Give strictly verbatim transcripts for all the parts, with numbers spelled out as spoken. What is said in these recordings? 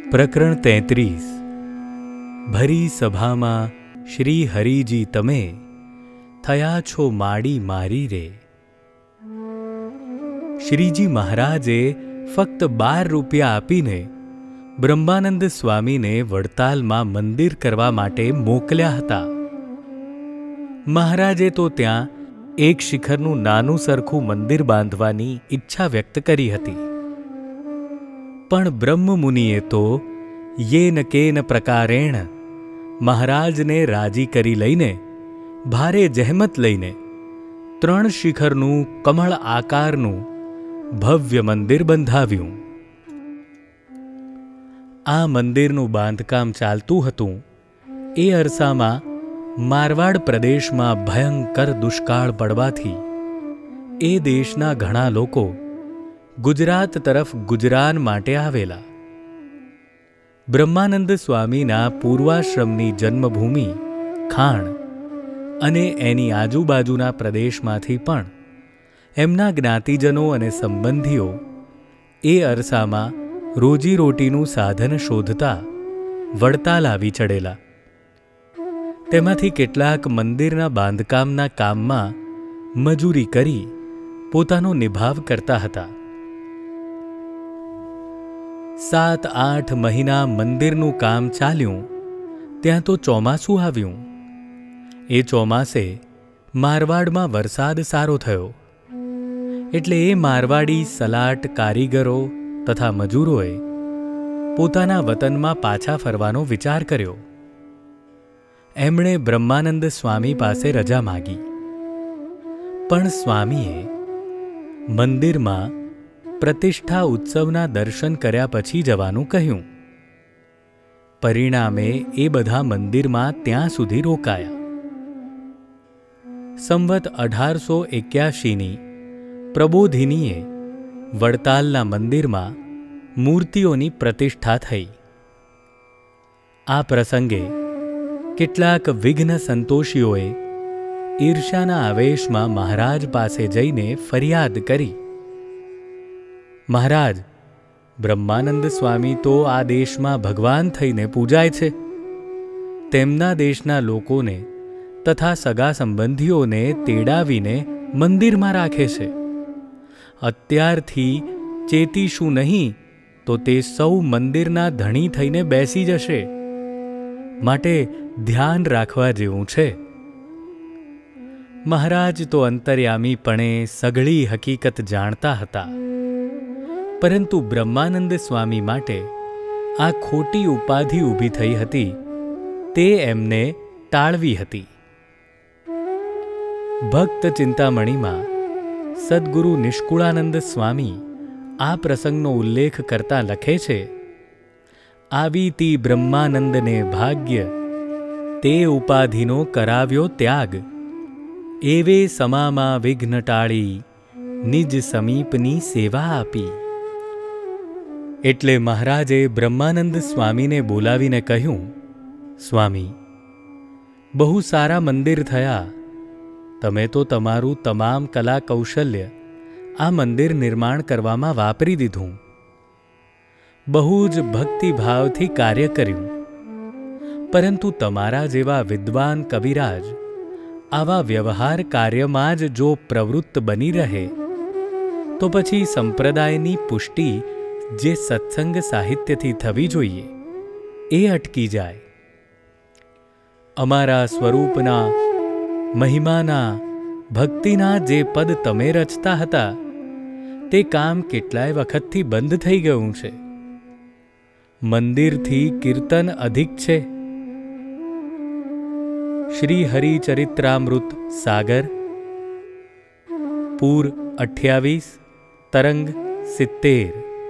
પ્રકરણ તેત્રીસ. ભરી સભામાં શ્રી હરિજી તમે થયા છો માડી મારી રે. શ્રીજી મહારાજે ફક્ત બાર રૂપિયા આપીને બ્રહ્માનંદ સ્વામીને વડતાલમાં મંદિર કરવા માટે મોકલ્યા હતા. મહારાજે તો ત્યાં એક શિખરનું નાનું સરખું મંદિર બાંધવાની ઈચ્છા વ્યક્ત કરી હતી, પણ બ્રહ્મમુનિએ તો યેન કેન પ્રકારેણ મહારાજને રાજી કરી લઈને ભારે જહેમત લઈને ત્રણ શિખરનું કમળ આકારનું ભવ્ય મંદિર બંધાવ્યું. આ મંદિરનું બાંધકામ ચાલતું હતું એ અરસામાં મારવાડ પ્રદેશમાં ભયંકર દુષ્કાળ પડવાથી એ દેશના ઘણા લોકો ગુજરાત તરફ ગુજરાન માટે આવેલા. બ્રહ્માનંદ સ્વામીના પૂર્વાશ્રમની જન્મભૂમિ ખાણ અને એની આજુબાજુના પ્રદેશમાંથી પણ એમના જ્ઞાતિજનો અને સંબંધીઓ એ અરસામાં રોજીરોટીનું સાધન શોધતા વડતાલ આવી ચડેલા. તેમાંથી કેટલાક મંદિરના બાંધકામના કામમાં મજૂરી કરી પોતાનો નિભાવ કરતા હતા. સાત આઠ મહિના મંદિરનું કામ ચાલ્યું ત્યાં તો ચોમાસું આવ્યું. એ ચોમાસે મારવાડમાં વરસાદ સારો થયો એટલે એ મારવાડી સલાટ કારીગરો તથા મજૂરોએ પોતાના વતનમાં પાછા ફરવાનો વિચાર કર્યો. એમણે બ્રહ્માનંદ સ્વામી પાસે રજા માગી, પણ સ્વામીએ મંદિરમાં પ્રતિષ્ઠા ઉત્સવના દર્શન કર્યા પછી જવાનું કહ્યું. પરિણામે એ બધા મંદિરમાં ત્યાં સુધી રોકાયા. સંવત અઢારસો એક્યાશીની પ્રબોધિનીએ વડતાલના મંદિરમાં મૂર્તિઓની પ્રતિષ્ઠા થઈ. આ પ્રસંગે કેટલાક વિઘ્ન સંતોષીઓએ ઈર્ષ્યાના આવેશમાં મહારાજ પાસે જઈને ફરિયાદ કરી. મહારાજ, બ્રહ્માનંદ સ્વામી તો આ દેશમાં ભગવાન થઈને પૂજાય છે. તેમના દેશના લોકોને તથા સગા સંબંધીઓને તેડાવીને મંદિરમાં રાખે છે. અત્યારથી ચેતીશું નહીં તો તે સૌ મંદિરના ધણી થઈને બેસી જશે, માટે ધ્યાન રાખવા જેવું છે. મહારાજ તો અંતર્યામીપણે સઘળી હકીકત જાણતા હતા, પરંતુ બ્રહ્માનંદ સ્વામી માટે આ ખોટી ઉપાધિ ઊભી થઈ હતી તે એમને ટાળવી હતી. ભક્ત ચિંતામણીમાં સદ્ગુરુ નિષ્કુળાનંદ સ્વામી આ પ્રસંગનો ઉલ્લેખ કરતા લખે છે, આવી તી બ્રહ્માનંદને ભાગ્ય, તે ઉપાધિનો કરાવ્યો ત્યાગ, એવે સમામાં વિઘ્ન ટાળી, નિજ સમીપની સેવા આપી. એટલે મહારાજે બ્રહ્માનંદ સ્વામીને બોલાવીને કહ્યું, સ્વામી, બહુ સારા મંદિર થયા. તમે તો તમારું તમામ કલા કૌશલ્ય આ મંદિર નિર્માણ કરવામાં વાપરી દીધું. બહુ જ ભક્તિભાવથી કાર્ય કર્યું, પરંતુ તમારા જેવા વિદ્વાન કવિરાજ આવા વ્યવહાર કાર્યમાં જ જો પ્રવૃત્ત બની રહે તો પછી સંપ્રદાયની પુષ્ટિ જે સત્સંગ સાહિત્યથી થવી જોઈએ એ અટકી જાય. અમારા સ્વરૂપના મહિમાના ભક્તિના જે પદ તમે રચતા હતા તે કામ કેટલાય વખતથી બંધ થઈ ગયું છે. મંદિરથી કીર્તન અધિક છે. શ્રી હરિચરિત્રામૃત સાગર, પૂર અઠ્યાવીસ, તરંગ સિત્તેર.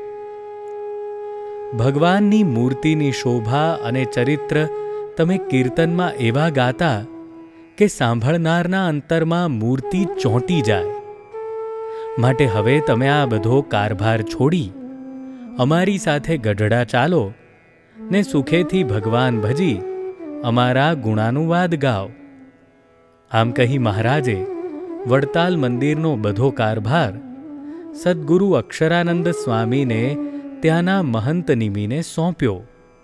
ભગવાનની મૂર્તિની શોભા અને ચરિત્ર તમે કીર્તનમાં એવા ગાતા કે સાંભળનારના અંતરમાં મૂર્તિ ચોંટી જાય. માટે હવે તમે આ બધો કારભાર છોડી અમારી સાથે ગઢડા ચાલો ને સુખેથી ભગવાન ભજી અમારા ગુણાનુવાદ ગાઓ. આમ કહી મહારાજે વડતાલ મંદિરનો બધો કારભાર સદ્ગુરુ અક્ષરાનંદ સ્વામીને ત્યાંના મહંત નિમિને સોંપ્યો.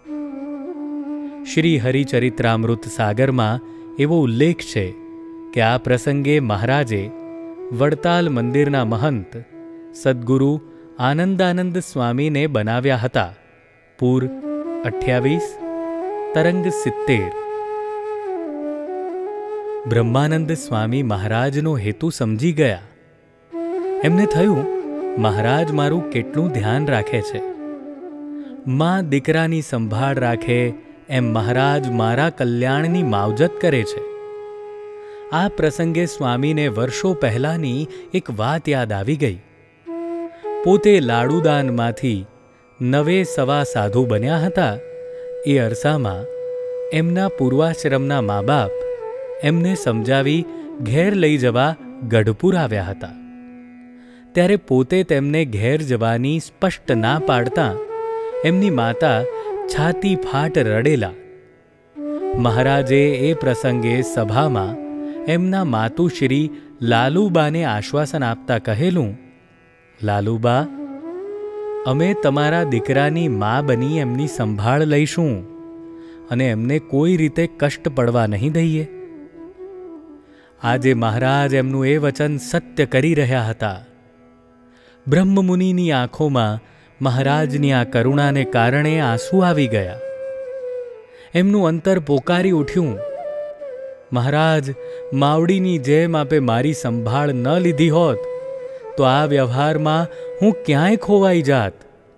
શ્રી હરિચરિત્રામૃત સાગરમાં એવો ઉલ્લેખ છે કે આ પ્રસંગે મહારાજે વડતાલ મંદિરના મહંત સદ્ગુરુ આનંદાનંદ સ્વામીને બનાવ્યા હતા. પૂર અઠ્યાવીસ, તરંગ સિત્તેર. બ્રહ્માનંદ સ્વામી મહારાજનો હેતુ સમજી ગયા. એમને થયું, મહારાજ મારું કેટલું ધ્યાન રાખે છે. માં દીકરાની સંભાળ રાખે એમ મહારાજ મારા કલ્યાણની માવજત કરે છે. આ પ્રસંગે સ્વામીને વર્ષો પહેલાંની એક વાત યાદ આવી ગઈ. પોતે લાડુદાનમાંથી નવે સવા સાધુ બન્યા હતા. એ અરસામાં એમના પૂર્વાશ્રમના મા બાપ એમને સમજાવી ઘેર લઈ જવા ગઢપુર આવ્યા હતા. ત્યારે પોતે તેમને ઘેર જવાની સ્પષ્ટ ના પાડતા એમની માતા છાતી ફાટ રડેલા. મહારાજે એ પ્રસંગે સભામાં એમના માતુશ્રી લાલુબાને આશ્વાસન આપતા કહેલું, લાલુબા, અમે તમારા દીકરાની મા બની એમની સંભાળ લઈશું અને એમને કોઈ રીતે કષ્ટ પડવા નહીં દઈએ. આજે મહારાજ એમનું એ વચન સત્ય કરી રહ્યા હતા. બ્રહ્મમુનિની આંખોમાં મહારાજની આ કરુણાને કારણે આંસુ આવી ગયા. એમનું અંતર પોકારી ઉઠ્યું, મહારાજ, માવડીની જેમ આપે મારી સંભાળ ન લીધી હોત તો આ વ્યવહારમાં હું ક્યાંય ખોવાઈ જાત.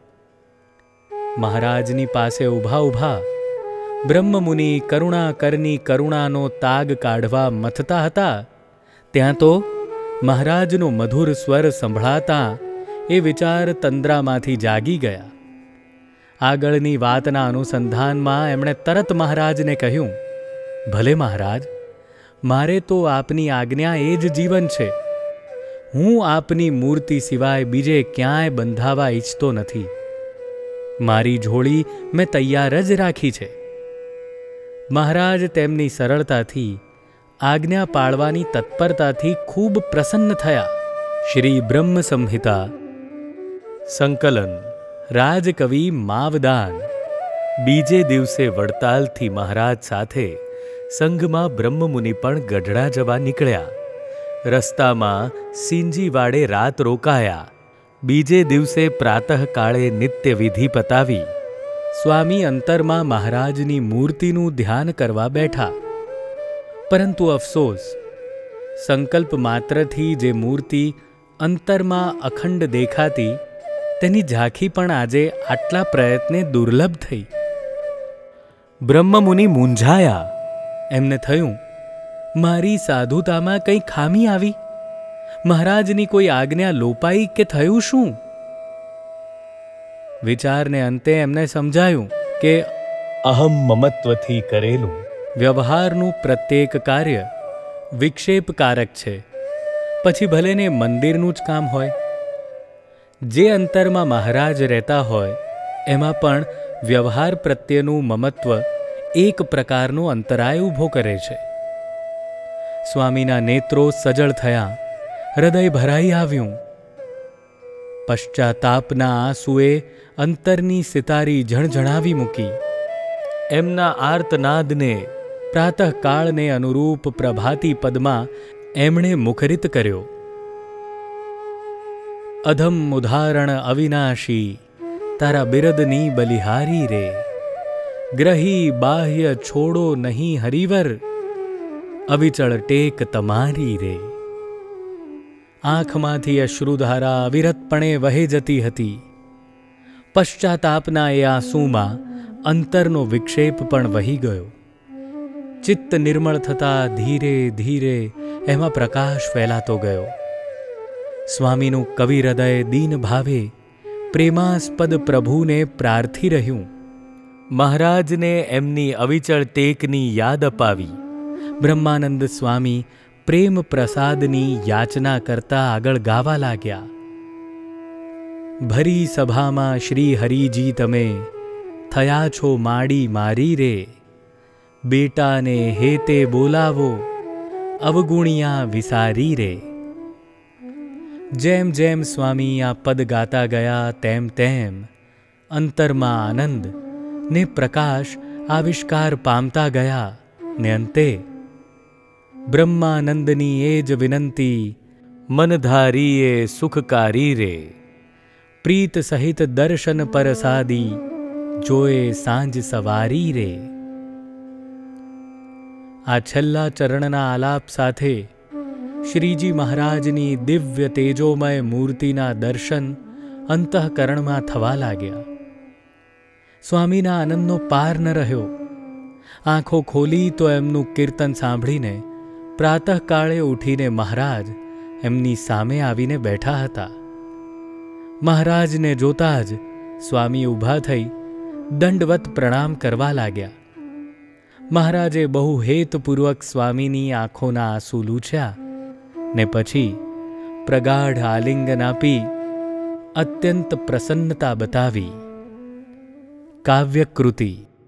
મહારાજની પાસે ઊભા ઊભા બ્રહ્મમુનિ કરુણા કરની કરુણાનો તાગ કાઢવા મથતા હતા. ત્યાં તો મહારાજનો મધુર સ્વર સંભળાતા એ વિચાર તંદ્રામાંથી જાગી ગયા. આગળની વાતના અનુસંધાનમાં એમણે તરત મહારાજને કહ્યું, ભલે મહારાજ, મારે તો આપની આજ્ઞા એ જ જીવન છે. હું આપની મૂર્તિ સિવાય બીજે ક્યાંય બંધાવા ઈચ્છતો નથી. મારી ઝોળી મેં તૈયાર જ રાખી છે. મહારાજ તેમની સરળતાથી, આજ્ઞા પાળવાની તત્પરતાથી ખૂબ પ્રસન્ન થયા. શ્રી બ્રહ્મ સંહિતા સંકલન રાજકવિ માવદાન. બીજે દિવસે વડતાલથી મહારાજ સાથે સંઘમાં બ્રહ્મમુનિ પણ ગઢડા જવા નીકળ્યા. રસ્તામાં સિંજીવાડે રાત રોકાયા. બીજે દિવસે પ્રાતઃકાળે નિત્ય વિધિ પતાવી સ્વામી અંતરમાં મહારાજની મૂર્તિનું ધ્યાન કરવા બેઠા. પરંતુ અફસોસ, સંકલ્પ માત્રથી જે મૂર્તિ અંતરમાં અખંડ દેખાતી તેની ઝાંખી પણ આજે આટલા પ્રયત્ને દુર્લભ થઈ. બ્રહ્મમુનિ મૂંઝાયા. એમને થયું, મારી સાધુતામાં કંઈ ખામી આવી? મહારાજની કોઈ આજ્ઞા લોપાઈ કે થયું શું? વિચારને અંતે એમને સમજાયું કે અહમ મમત્વથી કરેલું વ્યવહારનું પ્રત્યેક કાર્ય વિક્ષેપકારક છે. પછી ભલેને મંદિરનું જ કામ હોય. જે અંતરમાં મહારાજ રહેતા હોય એમાં પણ વ્યવહાર પ્રત્યેનું મમત્વ એક પ્રકારનો અંતરાય ઊભો કરે છે. સ્વામીના નેત્રો સજળ થયા. હૃદય ભરાઈ આવ્યું. પશ્ચાતાપના આંસુએ અંતરની સિતારી ઝણઝણાવી મૂકી. એમના આર્તનાદને પ્રાતઃકાળને અનુરૂપ પ્રભાતી પદમાં એમણે મુખરિત કર્યો. અધમ ઉદાહરણ અવિનાશી તારા બિરદની બલિહારી રે. ગ્રહી બાહ્ય છોડો નહીં હરિવર, અવિચળ ટેક તમારી રે. આંખમાંથી અશ્રુધારા અવિરતપણે વહી જતી હતી. પશ્ચાતાપના એ આંસુમાં અંતરનો વિક્ષેપ પણ વહી ગયો. ચિત્ત નિર્મળ થતાં ધીરે ધીરે એમાં પ્રકાશ ફેલાતો ગયો. સ્વામીનું કવિ હૃદય દીન ભાવે પ્રેમાસ્પદ પ્રભુને પ્રાર્થી રહ્યું. મહારાજને એમની અવિચળ ટેકની યાદ અપાવી બ્રહ્માનંદ સ્વામી પ્રેમ પ્રસાદની યાચના કરતા આગળ ગાવા લાગ્યા. ભરી સભામાં શ્રી હરિજી તમે થયા છો માડી મારી રે. બેટાને હેતે બોલાવો અવગુણિયા વિસારી રે. જેમ જેમ સ્વામી આ પદ ગાતા ગયા તેમ તેમ અંતરમાં આનંદ ને પ્રકાશ આવિષ્કાર પામતા ગયા ને અંતે બ્રહ્માનંદની એ જ વિનંતી, મનધારીએ સુખકારી રે, પ્રીત સહિત દર્શન પરસાદી, જોએ સાંજ સવારી રે. આ છેલ્લા ચરણના આલાપ સાથે શ્રીજી મહારાજની દિવ્ય તેજોમય મૂર્તિના દર્શન અંતઃકરણમાં થવા લાગ્યા. સ્વામીના આનંદનો પાર ન રહ્યો. આંખો ખોલી તો એમનું કીર્તન સાંભળીને પ્રાતઃકાળે ઉઠીને મહારાજ એમની સામે આવીને બેઠા હતા. મહારાજને જોતા જ સ્વામી ઊભા થઈ દંડવત પ્રણામ કરવા લાગ્યા. મહારાજે બહુ હેતપૂર્વક સ્વામીની આંખોના આંસુ લૂછ્યા ને પછી પ્રગાઢ આલિંગન આપી અત્યંત પ્રસન્નતા બતાવી. કાવ્યકૃતિ.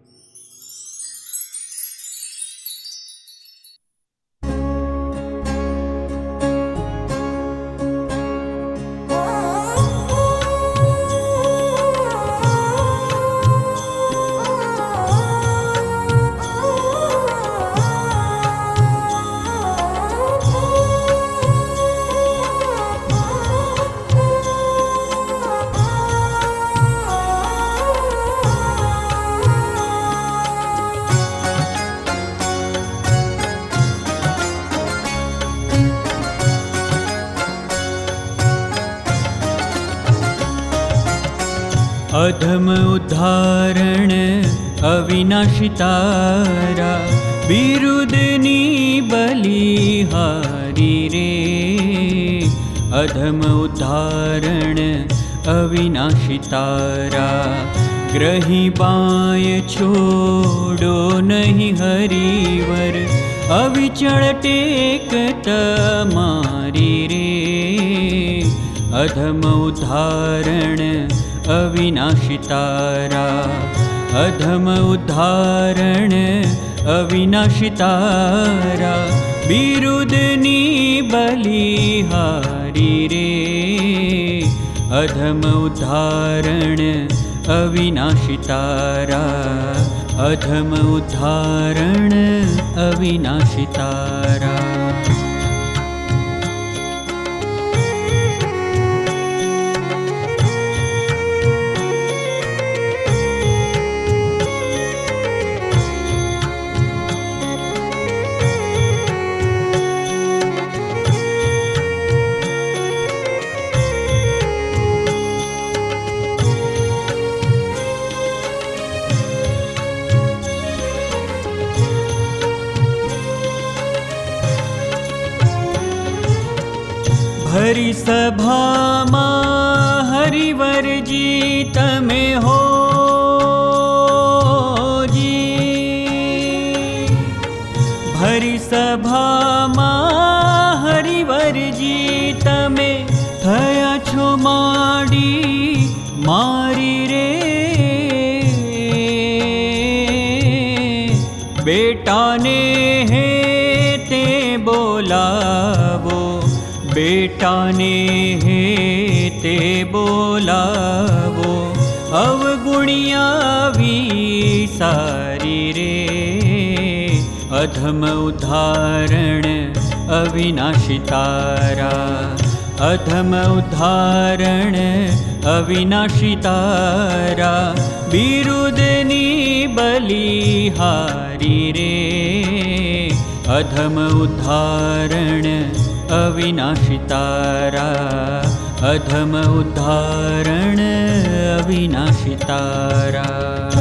અધમ ઉદ્ધારણ અવિનાશી તારા, બિરુદની બલિહારી રે. અધમ ઉદ્ધારણ અવિનાશી તારા, ગ્રહી બાય છોડો નહીં હરિવર, અવિચળ ટેક તમારી રે. અધમ ઉદ્ધારણ અવિનાશી તારા, અધમ ઉદ્ધારણ અવિનાશી તારા, બિરુદની બલિહારી રે. અધમ ઉદ્ધારણ અવિનાશી તારા, અધમ ઉદ્ધારણ અવિનાશી તારા. હરિ સભામાં હરિવરજી તમે હો જી. ભરી સભામાં હરિવરજી તમે થયા છો માડી મારી રે. બેટાને હે તે બોલાવો, બેટાને હે તે બોલાવો, અવગુણિયા વિસારી રે. અધમ ઉદ્ધારણ અવિનાશી તારા, અધમ ઉદ્ધારણ અવિનાશી તારા, બિરુદની બલિહારી રે. અધમ ઉદ્ધારણ અવિનાશી તારા, અધમ ઉદ્ધારણ અવિનાશી તારા.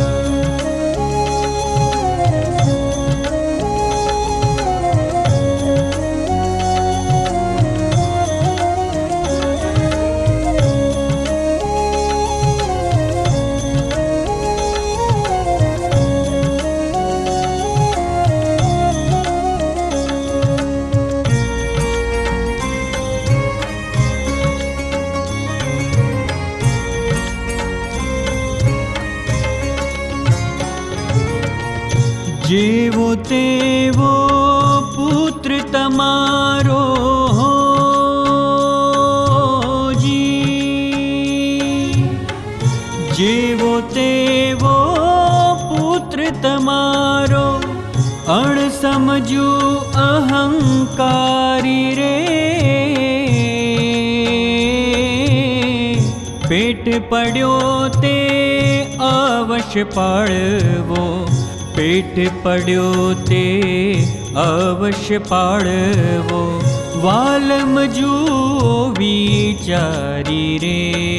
જેવો તેવો પુત્ર તમારો જી, જેવો અણ સમજુ અહંકારી રે, પેટ પડ્યો તે અવશ્ય પાળવો, પેટ પડ્યો તે અવશ્ય પાળવો, વાલમ જુઓ વિચારી રે,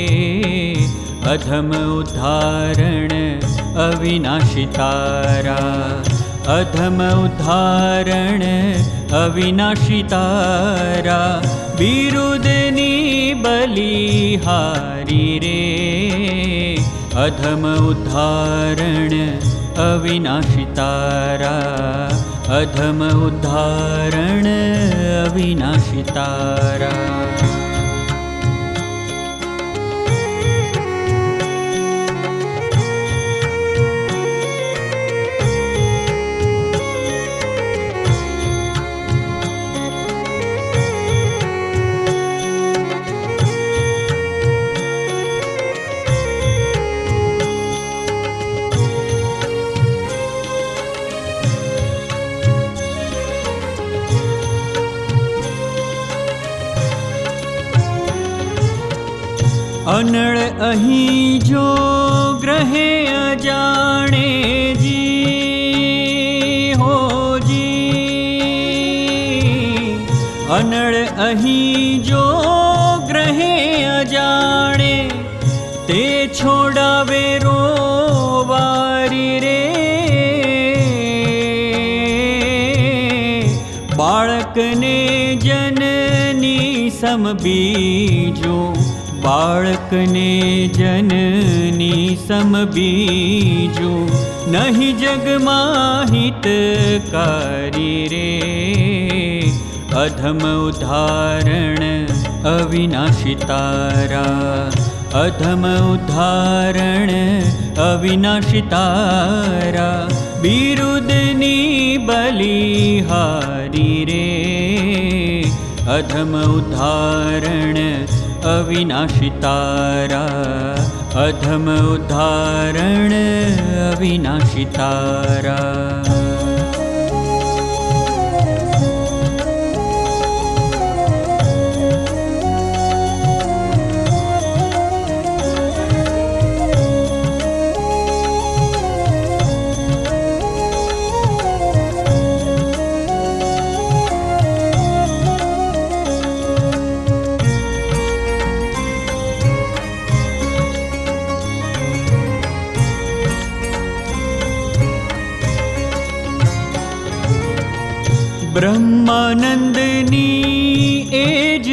અધમ ઉદ્ધારણ અવિનાશી તારા, અધમ ઉદ્ધારણ અવિનાશી તારા, બિરુદની બલિહારી રે, અધમ ઉદ્ધારણ અવિનાશી તારા, અધમ ઉદ્ધારણ અવિનાશી તારા. અનળ અહીં જો ગ્રહે અજાણે જી હોજી, અનળ અહીં જો ગ્રહે અજાણે, તે છોડાવે રોવારી રે, બાળકને જનની સમ બીજું, બાળકને જનની સમ બીજું, નહીં જગમાં હિતકારી રે, અધમ ઉદ્ધારણ અવિનાશી તારા, અધમ ઉદ્ધારણ અવિનાશી તારા, બિરુદની બલિહારી રે, અધમ ઉદ્ધારણ અવિનાશી તારા, અધમ ઉદ્ધારણ અવિનાશી તારા. બ્રહ્માનંદની એ જ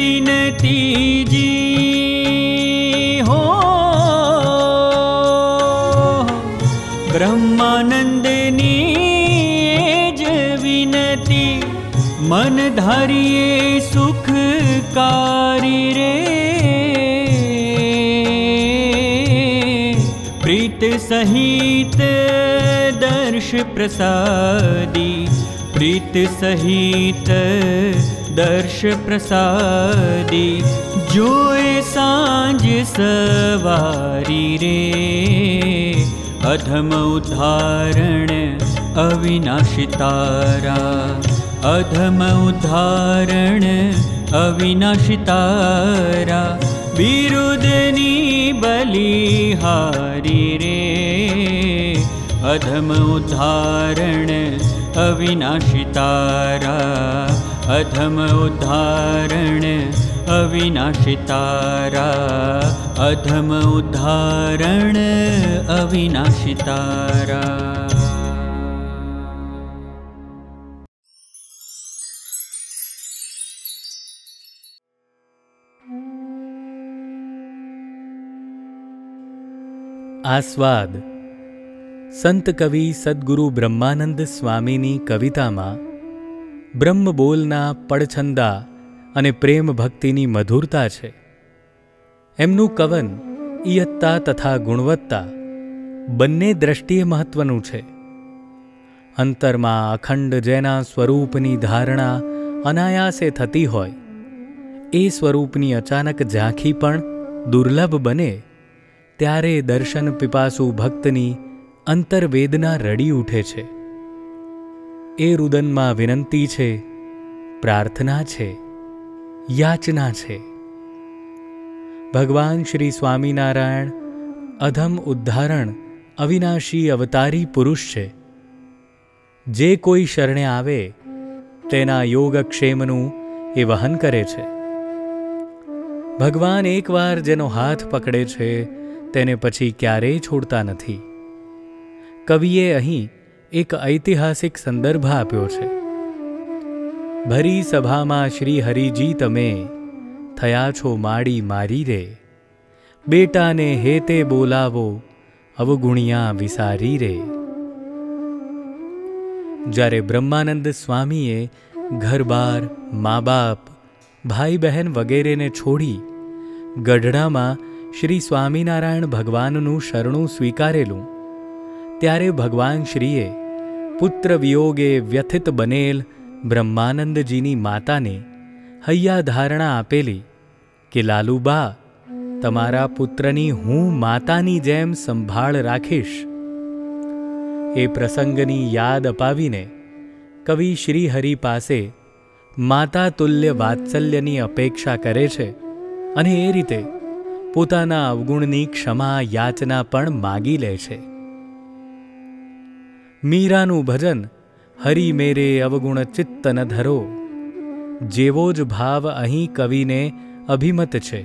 વિનતીજી હો, બ્રહ્માનંદની એ જ વિનતી, મન ધારીએ સુખકારી રે, પ્રીત સહિત દર્શ પ્રસાદી, પ્રીત સહિત દર્શ પ્રસાદી, જોએ સાંજ સવારી રે, અધમ ઉદ્ધારણ અવિનાશી તારા, અધમ ઉદ્ધારણ અવિનાશી તારા, બિરુદની બલિહારી રે, અધમ ઉદ્ધારણ અવિનાશી તારા, અધમ ઉદ્ધારણ અવિનાશી તારા, અધમ ઉદ્ધારણ અવિનાશી તારા. આસ્વાદ સંત કવિ સદ્ગુરુ બ્રહ્માનંદ સ્વામીની કવિતામાં બ્રહ્મબોલના પડછંદા અને પ્રેમ ભક્તિની મધુરતા છે. એમનું કવન ઇયત્તા તથા ગુણવત્તા બંને દ્રષ્ટિએ મહત્વનું છે. અંતરમાં અખંડ જેના સ્વરૂપની ધારણા અનાયાસે થતી હોય, એ સ્વરૂપની અચાનક ઝાંખી પણ દુર્લભ બને ત્યારે દર્શન પિપાસુ ભક્તની અંતરવેદના રડી ઉઠે છે. એ રુદનમાં વિનંતી છે, પ્રાર્થના છે, યાચના છે. ભગવાન શ્રી સ્વામિનારાયણ અધમ ઉદ્ધારણ અવિનાશી અવતારી પુરુષ છે. જે કોઈ શરણે આવે તેના યોગક્ષેમનું એ વહન કરે છે. ભગવાન એકવાર જેનો હાથ પકડે છે તેને પછી ક્યારેય છોડતા નથી. કવિએ અહીં એક ઐતિહાસિક સંદર્ભ આપ્યો છે. ભરી સભામાં શ્રી હરિજી તમે થયા છો માડી મારી રે, બેટાને હેતે બોલાવો અવગુણિયા વિસારી રે. જ્યારે બ્રહ્માનંદ સ્વામીએ ઘરબાર, મા બાપ, ભાઈ બહેન વગેરેને છોડી ગઢડામાં શ્રી સ્વામિનારાયણ ભગવાનનું શરણું સ્વીકારેલું, ત્યારે ભગવાન શ્રીએ પુત્ર વિયોગે વ્યથિત બનેલ બ્રહ્માનંદજીની માતાને હૈયા ધારણા આપેલી કે લાલુબા, તમારા પુત્રની હું માતાની જેમ સંભાળ રાખીશ. એ પ્રસંગની યાદ અપાવીને કવિ શ્રીહરિ પાસે માતા તુલ્ય વાત્સલ્યની અપેક્ષા કરે છે અને એ રીતે પોતાના અવગુણની ક્ષમા યાચના પણ માગી લે છે. મીરાનું ભજન હરિ મેરે અવગુણ ચિત્ત ન ધરો, જેવો જ ભાવ અહીં કવિને અભિમત છે.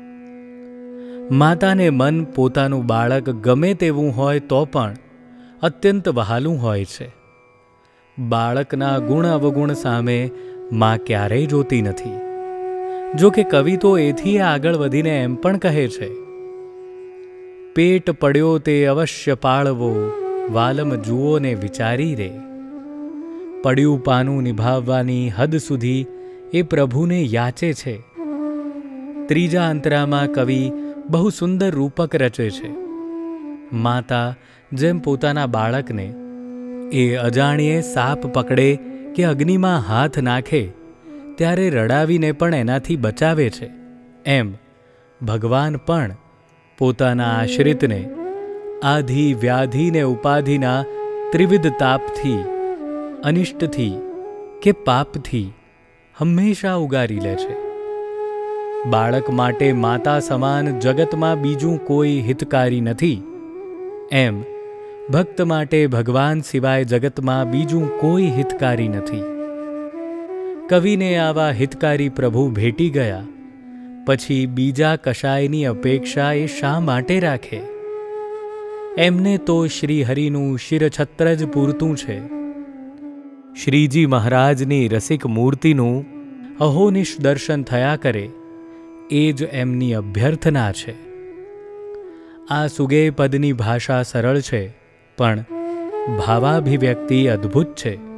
માતાને મન પોતાનું બાળક ગમે તેવું હોય તો પણ અત્યંત વહાલું હોય છે. બાળકના ગુણ અવગુણ સામે મા ક્યારેય જોતી નથી. જો કે કવિ તો એથી આગળ વધીને એમ પણ કહે છે, પેટ પડ્યો તે અવશ્ય પાળવો, વાલમ જુઓ ને વિચારી રે. પડ્યું પાનું નિભાવવાની હદ સુધી એ પ્રભુને યાચે છે. ત્રીજા અંતરામાં કવિ બહુ સુંદર રૂપક રચે છે. માતા જેમ પોતાના બાળકને એ અજાણ્યે સાપ પકડે કે અગ્નિમાં હાથ નાખે ત્યારે રડાવીને પણ એનાથી બચાવે છે, એમ ભગવાન પણ પોતાના આશ્રિતને આધિ વ્યાધિ ને ઉપાધિના ત્રિવિધ તાપથી, અનિષ્ટથી કે પાપથી હંમેશા ઉગારી લે છે. બાળક માટે માતા સમાન જગતમાં બીજું કોઈ હિતકારી નથી, એમ ભક્ત માટે ભગવાન સિવાય જગતમાં બીજું કોઈ હિતકારી નથી. કવિને આવા હિતકારી પ્રભુ ભેટી ગયા પછી બીજા કશાયની અપેક્ષા એ શા માટે રાખે? એમને તો શ્રી હરિનું શિરછત્ર જ પૂરતું છે. શ્રીજી મહારાજની રસિક મૂર્તિનું અહોનિશ દર્શન થયા કરે એ જ એમની અભ્યર્થના છે. આ સુગે પદની ભાષા સરળ છે, પણ ભાવાભિવ્યક્તિ અદ્ભુત છે.